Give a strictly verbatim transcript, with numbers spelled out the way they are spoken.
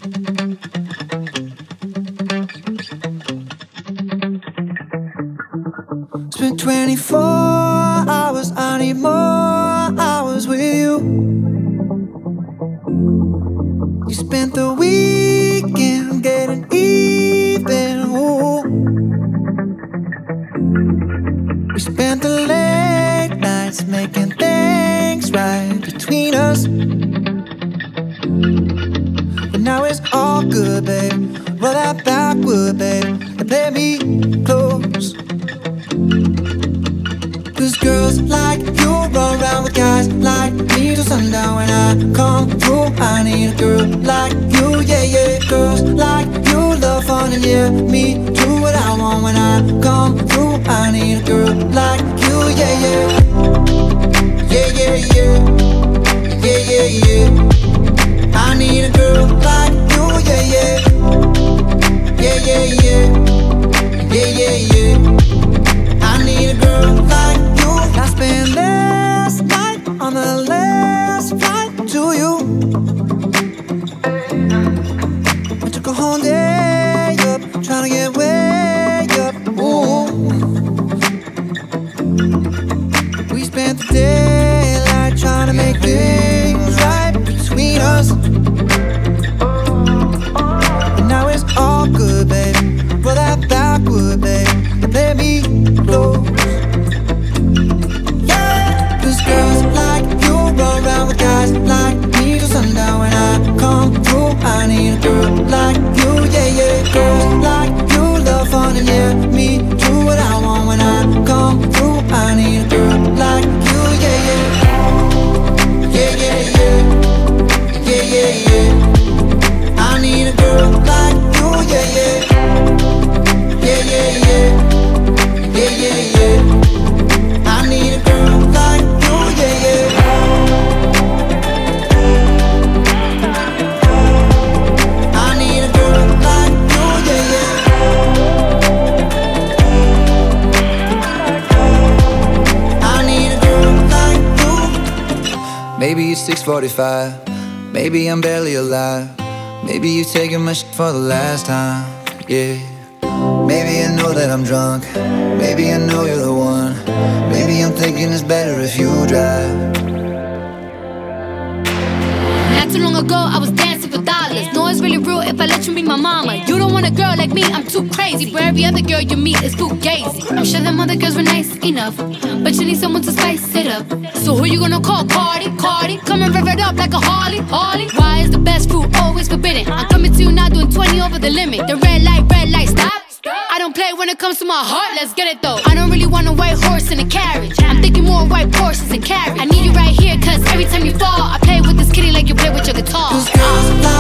Spent twenty-four hours, I need more hours with you. You spent the weekend getting even, ooh. We spent the late nights making things right between us. But now it's all good, babe. Roll that backward, babe, and play me close. Cause girls like you run around with guys like me till sundown. When I come through, I need a girl like you, yeah, yeah. Girls like you love fun and yeah, me do what I want. When I come through, I need a girl like you, yeah, yeah. Yeah, yeah, yeah. Yeah, yeah, yeah. I need a girl like you, yeah, yeah. Yeah, yeah, yeah. Yeah, yeah, yeah. I need a girl like you. I spent last night on the last flight to you. I took a whole day up, trying to get way up, ooh. We spent the daylight trying to make things right between us. And now it's all good, babe. Roll that backward, babe, and play me close. Yeah, cause girls like you run around with guys like me till sundown. When I come through, I need a girl like you, yeah, yeah. Girls like you love fun and yeah, me do what I want. When I come through, I need a girl like you, yeah, yeah. Yeah, yeah, yeah. Yeah, yeah, yeah. I need a girl like you, yeah, yeah. Yeah, yeah, yeah. Yeah, yeah, yeah. I need a girl like you, yeah, yeah. I need a girl like you, yeah, yeah. I need a girl like you. Maybe it's six forty-five. Maybe I'm barely alive. Maybe you taking my shit for the last time, yeah. Maybe I know that I'm drunk. Maybe I know you're the one. Maybe I'm thinking it's better if you drive. Not too long ago, I was dancing for dollars. No, it's really real if I let you be my mama. You don't want a girl like me, I'm too crazy. Where every other girl you meet is too gazy. I'm sure them other girls were nice enough, but you need someone to spice it up. So who you gonna call? Cardi, Cardi. Come and rev it up like a Harley, Harley. Why is the best fruit always forbidden? I'm coming to you now doing twenty over the limit. The red light, red light, stop. I don't play when it comes to my heart, let's get it though. I don't really want a white horse in a carriage. I'm thinking more white horses and carriage. I need you right here, cause every time you fall, I play with this kitty like you play with your guitar. Cause girls like